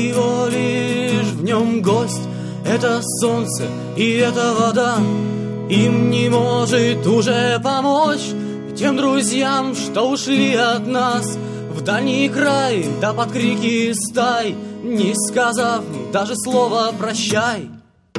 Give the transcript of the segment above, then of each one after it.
всего лишь в нем гость. Это солнце и эта вода им не может уже помочь. Тем друзьям, что ушли от нас в дальний край, да под крики стай, не сказав даже слова «прощай».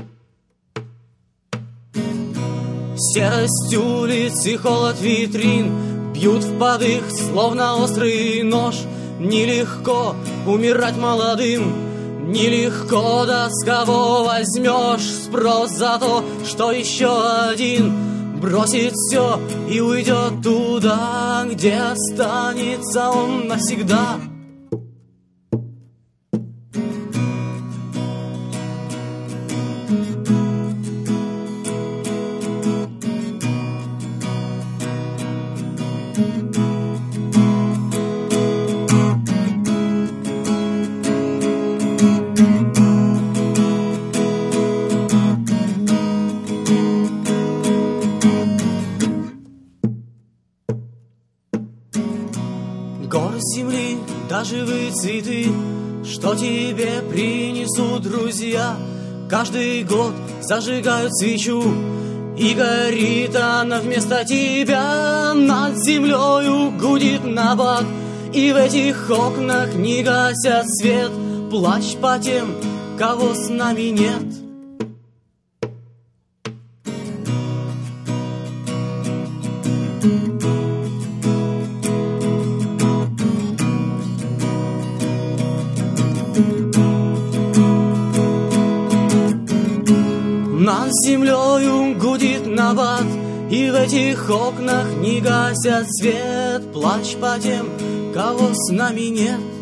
Серость улиц и холод витрин бьют в подых, словно острый нож. Нелегко умирать молодым, нелегко, да с кого возьмешь спрос за то, что еще один бросит все и уйдет туда, где останется он навсегда. Горы земли, да живые цветы, что тебе принесут друзья. Каждый год зажигают свечу, и горит она вместо тебя. Над землею гудит набат, и в этих окнах не гасят свет. Плачь по тем, кого с нами нет. Над землею гудит набат, и в этих окнах не гасят свет. Плачь по тем, кого с нами нет.